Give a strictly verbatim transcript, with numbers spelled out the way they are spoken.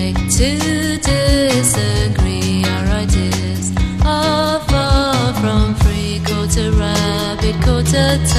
like to disagree. Our ideas are far from free. Quarter rabbit, quarter